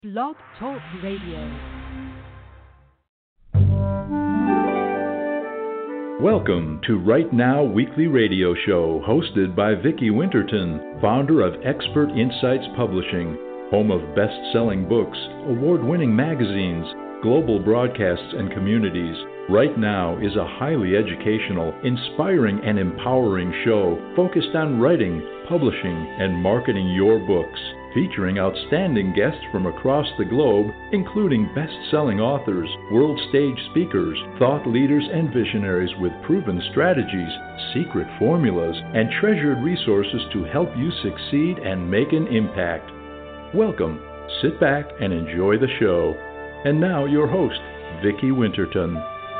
Blog Talk Radio. Welcome to Right Now Weekly Radio Show, hosted by Vicki Winterton, founder of Expert Insights Publishing, home of best-selling books, award-winning magazines, global broadcasts, and communities. Right Now is a highly educational, inspiring, and empowering show focused on writing, publishing, and marketing your books, featuring outstanding guests from across the globe, including best-selling authors, world stage speakers, thought leaders, and visionaries with proven strategies, secret formulas, and treasured resources to help you succeed and make an impact. Welcome, sit back, and enjoy the show. And now your host, Vicki Winterton.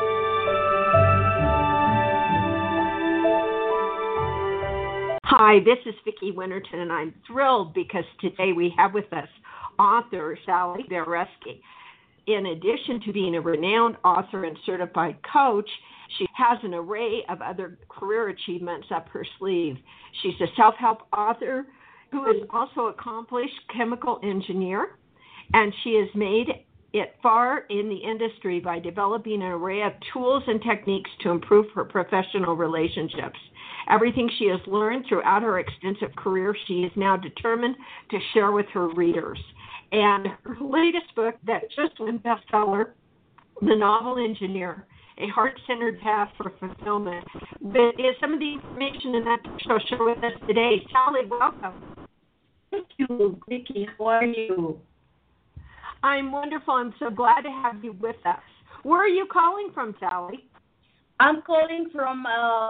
Hi, this is Vicki Winterton, and I'm thrilled because today we have with us author Sally Bareski. In addition to being a renowned author and certified coach, she has an array of other career achievements up her sleeve. She's a self-help author who is also an accomplished chemical engineer, and she has made it far in the industry by developing an array of tools and techniques to improve her professional relationships. Everything she has learned throughout her extensive career, she is now determined to share with her readers. And her latest book that just went bestseller, The Novel Engineer, A Heart-Centered Path for Fulfillment, is some of the information in that she'll share with us today. Sally, welcome. Thank you, Vicki. How are you? I'm wonderful. I'm so glad to have you with us. Where are you calling from, Sally? I'm calling from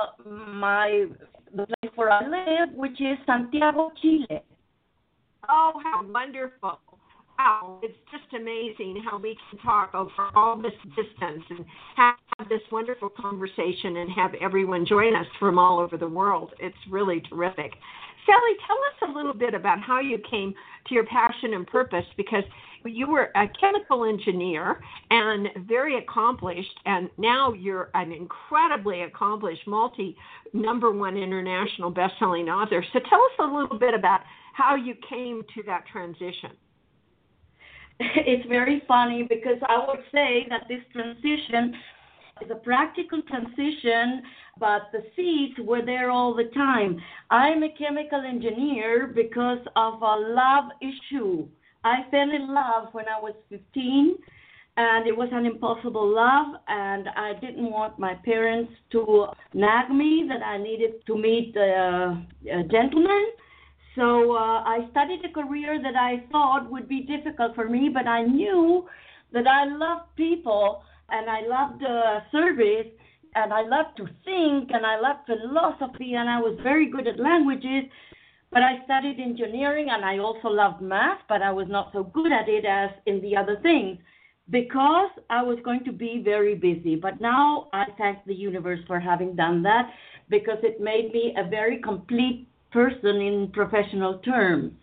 the place where I live, which is Santiago, Chile. Oh, how wonderful. Wow, it's just amazing how we can talk over all this distance and have this wonderful conversation and have everyone join us from all over the world. It's really terrific. Sally, tell us a little bit about how you came to your passion and purpose, because you were a chemical engineer and very accomplished, and now you're an incredibly accomplished number one international best-selling author. So tell us a little bit about how you came to that transition. It's very funny because I would say that this transition is a practical transition, but the seeds were there all the time. I'm a chemical engineer because of a love issue. I fell in love when I was 15, and it was an impossible love, and I didn't want my parents to nag me that I needed to meet a gentleman. So I studied a career that I thought would be difficult for me, but I knew that I loved people, and I loved service, and I loved to think, and I loved philosophy, and I was very good at languages. But I studied engineering, and I also loved math, but I was not so good at it as in the other things because I was going to be very busy. But now I thank the universe for having done that because it made me a very complete person in professional terms.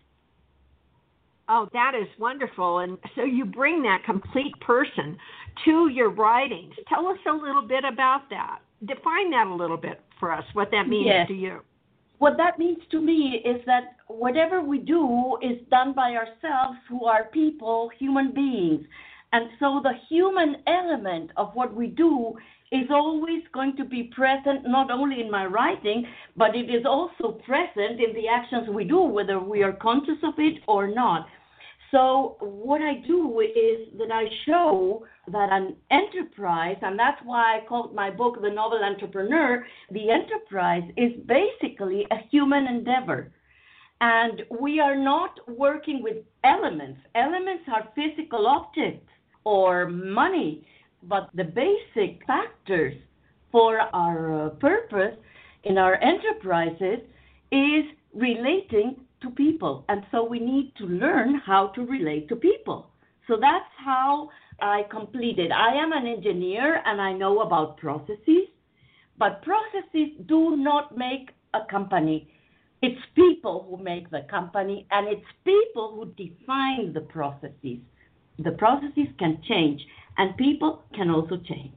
Oh, that is wonderful. And so you bring that complete person to your writings. Tell us a little bit about that. Define that a little bit for us, what that means to you. What that means to me is that whatever we do is done by ourselves, who are people, human beings. And so the human element of what we do is always going to be present, not only in my writing, but it is also present in the actions we do, whether we are conscious of it or not. So what I do is that I show that an enterprise, and that's why I called my book The Novel Entrepreneur, the enterprise is basically a human endeavor. And we are not working with elements. Elements are physical objects or money, but the basic factors for our purpose in our enterprises is relating to people. And so we need to learn how to relate to people. So that's how I completed. I am an engineer and I know about processes, but processes do not make a company. It's people who make the company, and it's people who define the processes. The processes can change, and people can also change.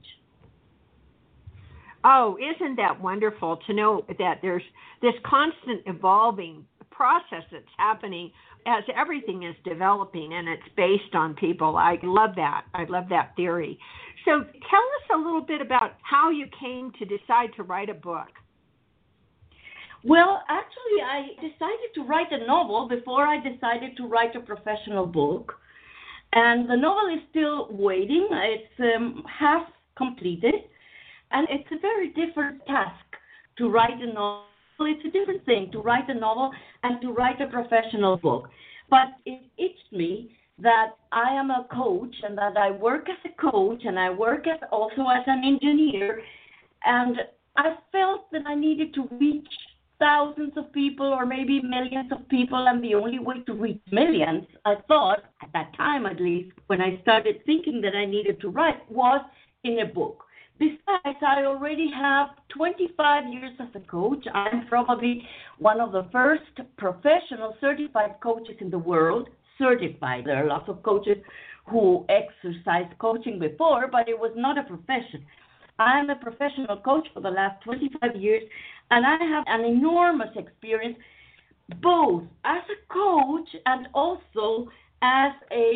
Oh, isn't that wonderful to know that there's this constant evolving process that's happening as everything is developing and it's based on people. I love that. I love that theory. So tell us a little bit about how you came to decide to write a book. Well, actually, I decided to write a novel before I decided to write a professional book. And the novel is still waiting. It's half completed. And it's a very different task to write a novel. It's a different thing to write a novel and to write a professional book. But it itched me that I am a coach and that I work as a coach and I work also as an engineer. And I felt that I needed to reach thousands of people or maybe millions of people, and the only way to reach millions, I thought, at that time at least, when I started thinking that I needed to write, was in a book. Besides, I already have 25 years as a coach. I'm probably one of the first professional certified coaches in the world, certified. There are lots of coaches who exercised coaching before, but it was not a profession. I'm a professional coach for the last 25 years, and I have an enormous experience both as a coach and also as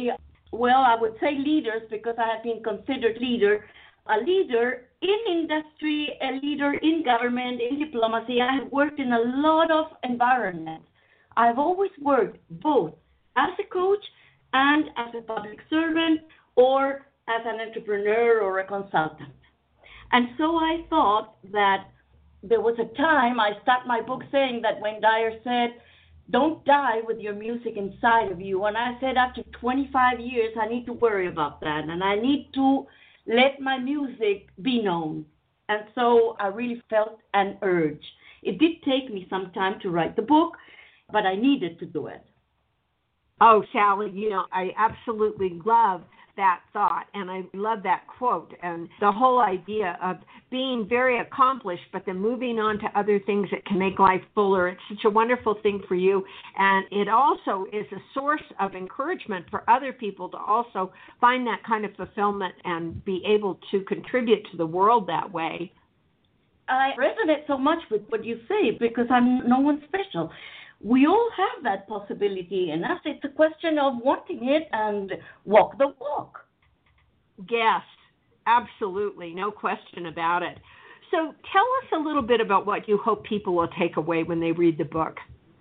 I would say leaders, because I have been considered a leader in industry, a leader in government, in diplomacy. I have worked in a lot of environments. I've always worked both as a coach and as a public servant or as an entrepreneur or a consultant. And so I thought that there was a time, I start my book saying that Wayne Dyer said, don't die with your music inside of you. And I said, after 25 years, I need to worry about that. And I need to let my music be known. And so I really felt an urge. It did take me some time to write the book, but I needed to do it. Oh, Sally, I absolutely love that thought, and I love that quote, and the whole idea of being very accomplished, but then moving on to other things that can make life fuller. It's such a wonderful thing for you, and it also is a source of encouragement for other people to also find that kind of fulfillment and be able to contribute to the world that way. I resonate so much with what you say because I'm no one special. We all have that possibility in us. It's a question of wanting it and walk the walk. Yes, absolutely. No question about it. So tell us a little bit about what you hope people will take away when they read the book.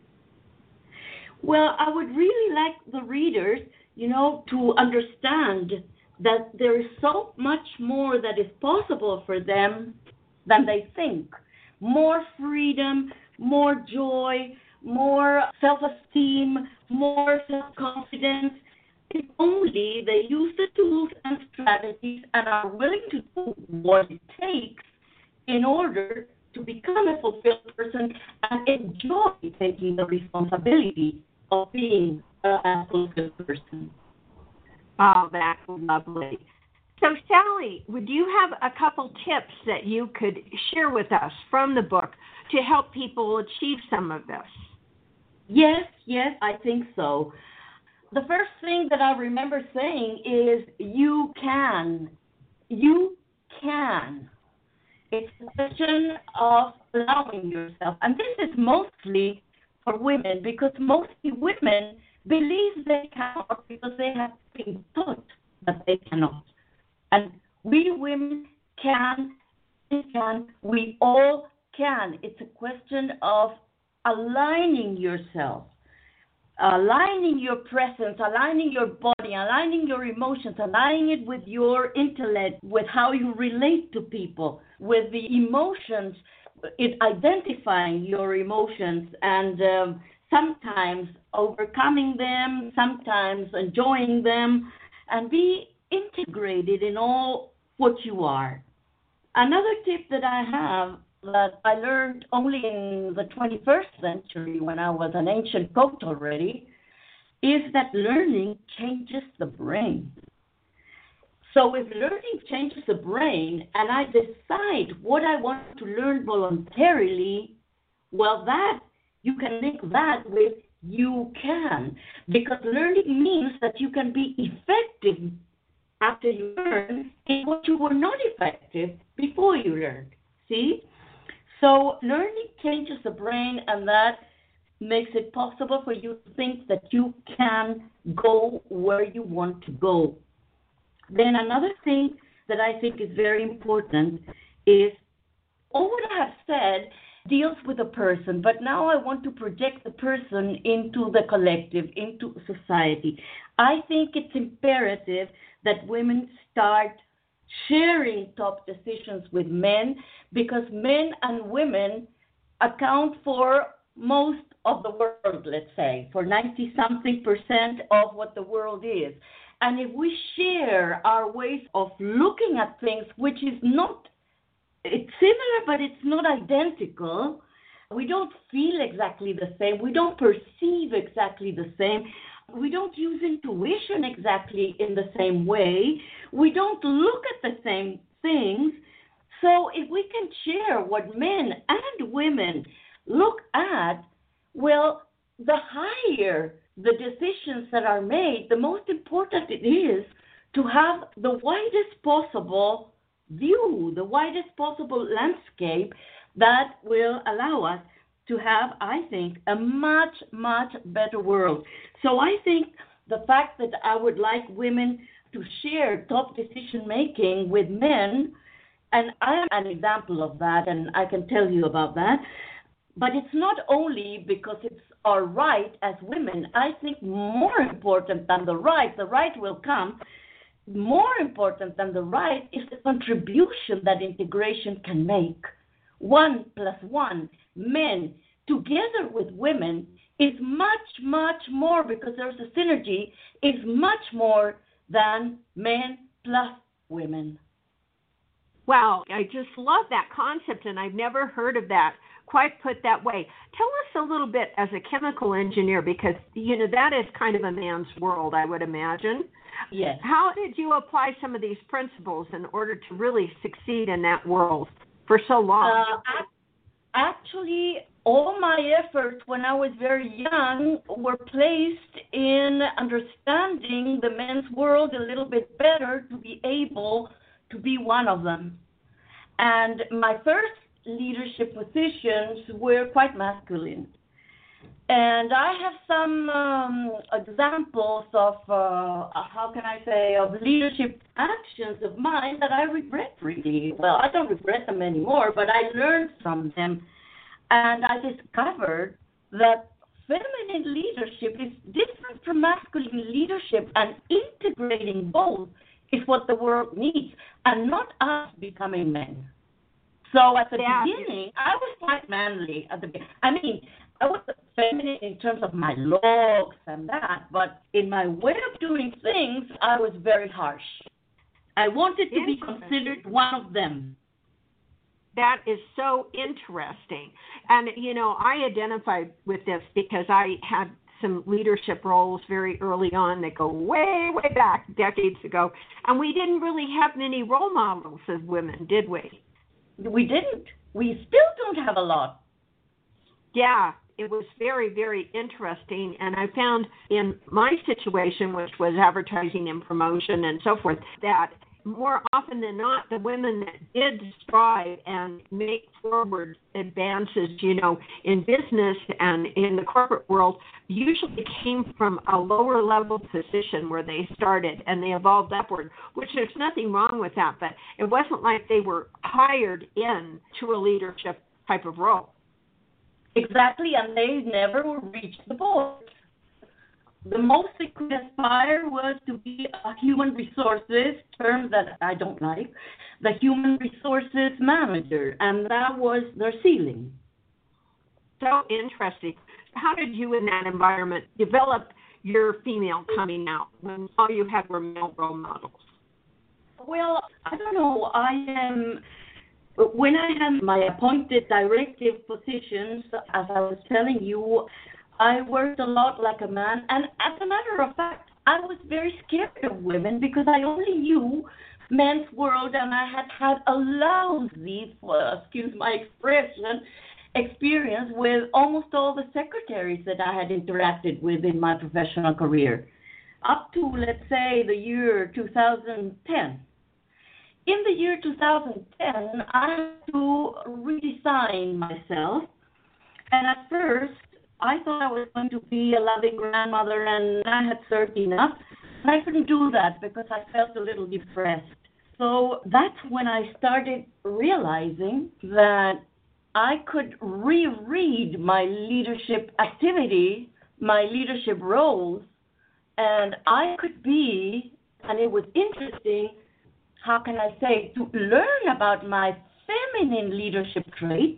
Well, I would really like the readers, to understand that there is so much more that is possible for them than they think. More freedom, more joy, more self-esteem, more self-confidence, if only they use the tools and strategies and are willing to do what it takes in order to become a fulfilled person and enjoy taking the responsibility of being a fulfilled person. Oh, that's lovely. So, Sally, would you have a couple tips that you could share with us from the book to help people achieve some of this? Yes, I think so. The first thing that I remember saying is, you can. You can. It's a question of allowing yourself. And this is mostly for women, because mostly women believe they cannot because they have been taught that they cannot. And we women can, we all can. It's a question of aligning yourself, aligning your presence, aligning your body, aligning your emotions, aligning it with your intellect, with how you relate to people, with the emotions, identifying your emotions, and sometimes overcoming them, sometimes enjoying them, and be integrated in all what you are. Another tip that I have that I learned only in the 21st century when I was an ancient coach already, is that learning changes the brain. So if learning changes the brain and I decide what I want to learn voluntarily, well, that you can link that with you can, because learning means that you can be effective after you learn in what you were not effective before you learned. See? So learning changes the brain, and that makes it possible for you to think that you can go where you want to go. Then another thing that I think is very important is all what I have said deals with a person, but now I want to project the person into the collective, into society. I think it's imperative that women start sharing top decisions with men, because men and women account for most of the world, let's say, for 90-something% of what the world is. And if we share our ways of looking at things, which is not, it's similar, but it's not identical. We don't feel exactly the same. We don't perceive exactly the same. We don't use intuition exactly in the same way. We don't look at the same things. So if we can share what men and women look at, well, the higher the decisions that are made, the most important it is to have the widest possible view, the widest possible landscape that will allow us to have, I think, a much, much better world. So I think the fact that I would like women to share top decision-making with men, and I am an example of that, and I can tell you about that, but it's not only because it's our right as women. I think more important than the right will come, more important than the right is the contribution that integration can make. 1 + 1, men together with women, is much, much more, because there's a synergy, is much more than men plus women. Wow, I just love that concept, and I've never heard of that quite put that way. Tell us a little bit as a chemical engineer, because, you know, that is kind of a man's world, I would imagine. Yes. How did you apply some of these principles in order to really succeed in that world for so long? Actually, all my efforts when I was very young were placed in understanding the men's world a little bit better to be able to be one of them. And my first leadership positions were quite masculine. And I have some examples of, of leadership actions of mine that I regret really. Well, I don't regret them anymore, but I learned from them. And I discovered that feminine leadership is different from masculine leadership, and integrating both is what the world needs, and not us becoming men. So at the beginning, I was quite manly at the beginning. I mean, I was feminine in terms of my looks and that, but in my way of doing things, I was very harsh. I wanted to be considered one of them. That is so interesting. And, you know, I identified with this because I had some leadership roles very early on that go way, way back, decades ago. And we didn't really have many role models as women, did we? We didn't. We still don't have a lot. Yeah, it was very, very interesting. And I found in my situation, which was advertising and promotion and so forth, that more often than not, the women that did strive and make forward advances, you know, in business and in the corporate world, usually came from a lower level position where they started and they evolved upward, which there's nothing wrong with that, but it wasn't like they were hired in to a leadership type of role. Exactly, and they never reached the board. The most they could aspire was to be a human resources, term that I don't like, the human resources manager, and that was their ceiling. So interesting. How did you in that environment develop your female coming out when all you had were male role models? Well, I don't know. When I had my appointed directive positions, as I was telling you, I worked a lot like a man, and as a matter of fact, I was very scared of women because I only knew men's world, and I had a lousy, excuse my expression, experience with almost all the secretaries that I had interacted with in my professional career, up to, let's say, the year 2010. In the year 2010, I had to redesign myself, and at first, I thought I was going to be a loving grandmother, and I had served enough. And I couldn't do that because I felt a little depressed. So that's when I started realizing that I could reread my leadership activity, my leadership roles, and I could be, and it was interesting, how can I say, to learn about my feminine leadership traits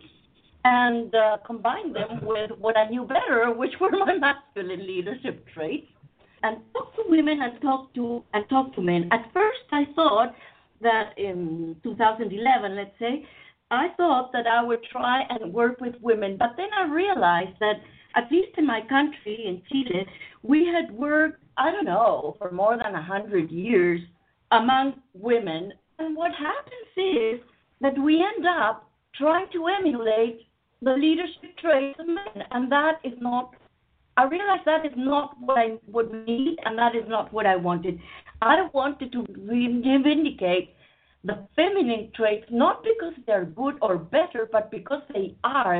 and combine them with what I knew better, which were my masculine leadership traits, and talk to women and talk to men. At first, I thought that in 2011, let's say, I thought that I would try and work with women, but then I realized that, at least in my country, in Chile, we had worked, I don't know, for more than 100 years among women. And what happens is that we end up trying to emulate the leadership traits of men, and that is not, I realized that is not what I would need, and that is not what I wanted. I wanted to vindicate the feminine traits, not because they're good or better, but because they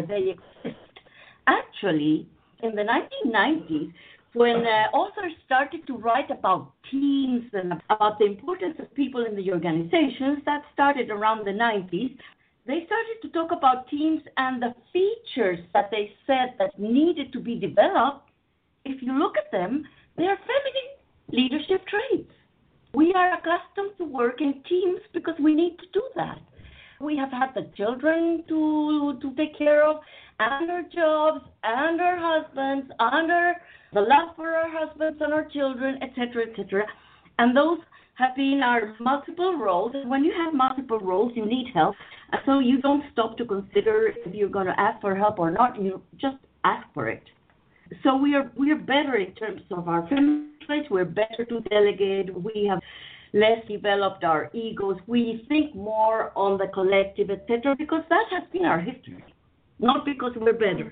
exist. Actually, in the 1990s, when authors started to write about teams and about the importance of people in the organizations, that started around the 90s, they started to talk about teams and the features that they said that needed to be developed. If you look at them, they are feminine leadership traits. We are accustomed to work in teams because we need to do that. We have had the children to take care of, and our jobs, and our husbands, and the love for our husbands and our children, etc., etc. And those have been our multiple roles. And when you have multiple roles, you need help. And so you don't stop to consider if you're going to ask for help or not. You just ask for it. So we are better in terms of our feminine traits. We're better to delegate. We have less developed our egos. We think more on the collective, etc., because that has been our history, not because we're better.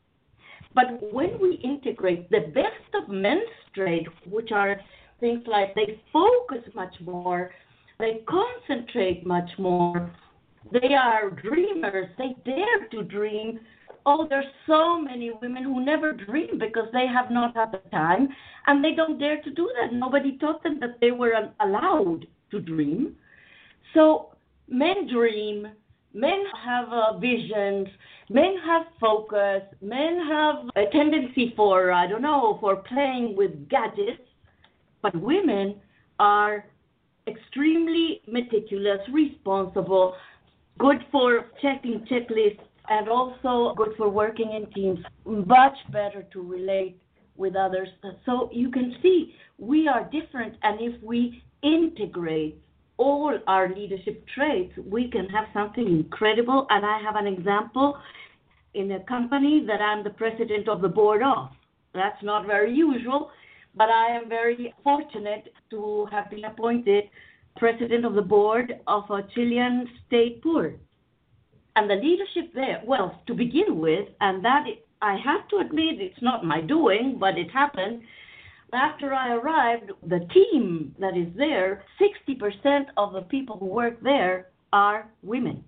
But when we integrate the best of men's traits, which are things like they focus much more, they concentrate much more, they are dreamers, they dare to dream. Oh, there's so many women who never dream because they have not had the time, and they don't dare to do that. Nobody taught them that they were allowed to dream. So men dream, men have visions, men have focus, men have a tendency for, for playing with gadgets, but women are extremely meticulous, responsible, good for checking checklists, and also good for working in teams, much better to relate with others. So you can see we are different, and if we integrate all our leadership traits, we can have something incredible. And I have an example in a company that I'm the president of the board of. That's not very usual, but I am very fortunate to have been appointed president of the board of a Chilean state poor. And the leadership there, well, to begin with, and that I have to admit it's not my doing, but it happened. After I arrived, the team that is there, 60% of the people who work there are women.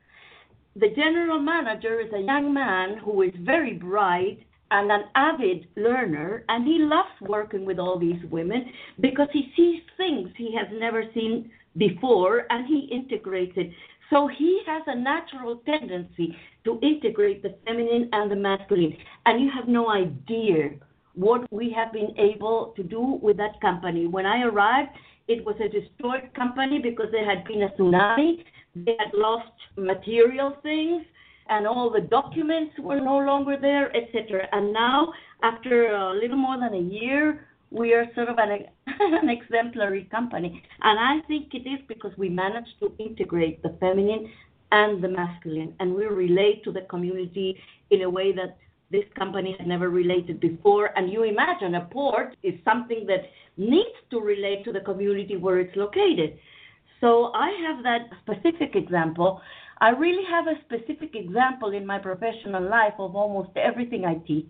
The general manager is a young man who is very bright and an avid learner, and he loves working with all these women because he sees things he has never seen before, and he integrates it. So he has a natural tendency to integrate the feminine and the masculine. And you have no idea what we have been able to do with that company. When I arrived, it was a destroyed company because there had been a tsunami. They had lost material things, and all the documents were no longer there, etc. And now, after a little more than a year, we are sort of an exemplary company. And I think it is because we managed to integrate the feminine and the masculine, and we relate to the community in a way that this company has never related before. And you imagine a port is something that needs to relate to the community where it's located. So I have that specific example. I really have a specific example in my professional life of almost everything I teach.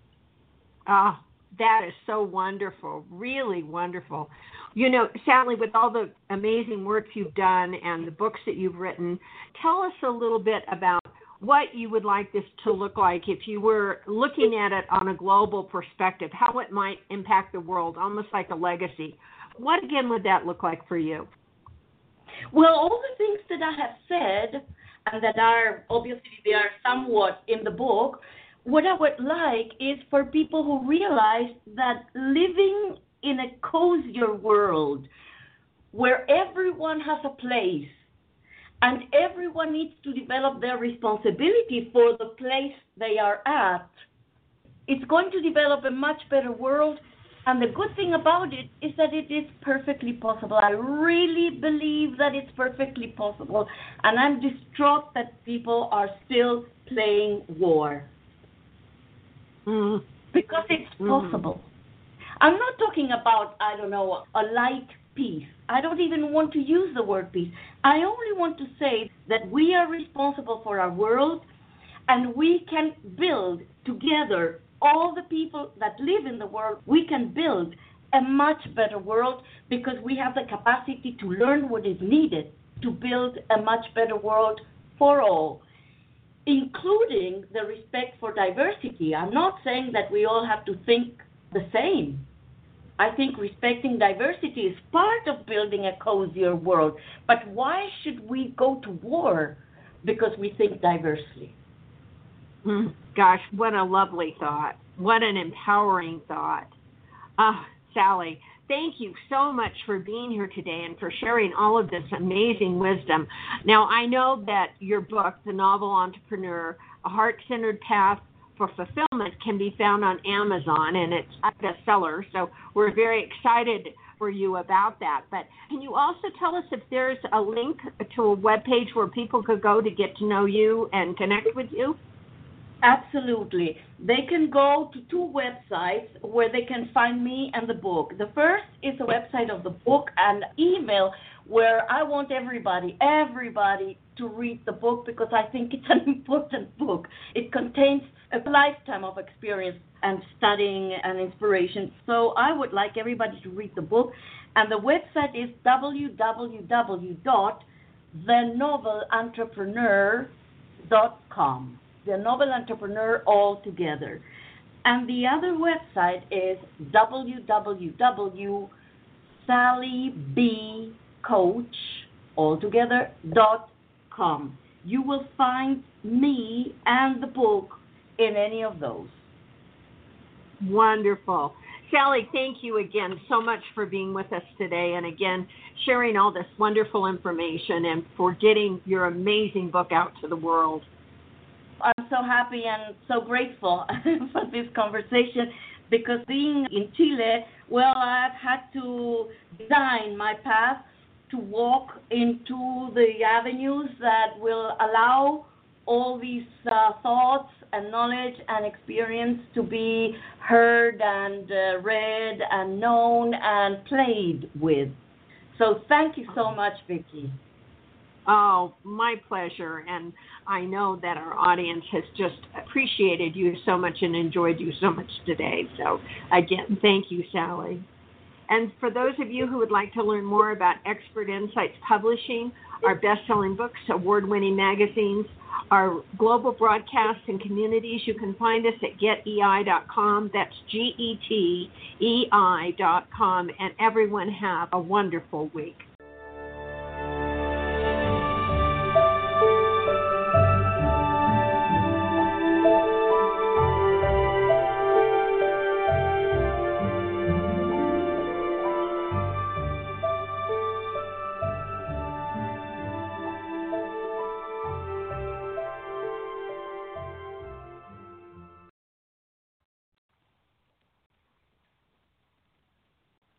That is so wonderful, really wonderful. You know, Sally, with all the amazing work you've done and the books that you've written, tell us a little bit about what you would like this to look like if you were looking at it on a global perspective, how it might impact the world, almost like a legacy. What, again, would that look like for you? Well, all the things that I have said, and that are, obviously, they are somewhat in the book, what I would like is for people who realize that living in a cozier world where everyone has a place and everyone needs to develop their responsibility for the place they are at, it's going to develop a much better world. And the good thing about it is that it is perfectly possible. I really believe that it's perfectly possible. And I'm distraught that people are still playing war. Because it's possible. I'm not talking about, I don't know, a light peace. I don't even want to use the word peace. I only want to say that we are responsible for our world, and we can build together, all the people that live in the world, we can build a much better world because we have the capacity to learn what is needed to build a much better world for all, including the respect for diversity. I'm not saying that we all have to think the same. I think respecting diversity is part of building a cozier world. But why should we go to war because we think diversely? Gosh, what a lovely thought. What an empowering thought. Sally, thank you so much for being here today and for sharing all of this amazing wisdom. Now, I know that your book, The Novel Entrepreneur, A Heart-Centered Path for Fulfillment, can be found on Amazon, and it's a bestseller, so we're very excited for you about that. But can you also tell us if there's a link to a webpage where people could go to get to know you and connect with you? Absolutely. They can go to two websites where they can find me and the book. The first is the website of the book and email, where I want everybody to read the book because I think it's an important book. It contains a lifetime of experience and studying and inspiration. So I would like everybody to read the book. And the website is www.thenovelentrepreneur.com. The Novel Entrepreneur all together. And the other website is www.sallybcoach.com. You will find me and the book in any of those. Wonderful. Sally, thank you again so much for being with us today and again sharing all this wonderful information and for getting your amazing book out to the world. I'm so happy and so grateful for this conversation because being in Chile, well, I've had to design my path to walk into the avenues that will allow all these thoughts and knowledge and experience to be heard and read and known and played with. So thank you so much, Vicki. Oh, my pleasure. And I know that our audience has just appreciated you so much and enjoyed you so much today. So, again, thank you, Sally. And for those of you who would like to learn more about Expert Insights Publishing, our best-selling books, award-winning magazines, our global broadcasts and communities, you can find us at getei.com. That's GETEI.com. And everyone have a wonderful week.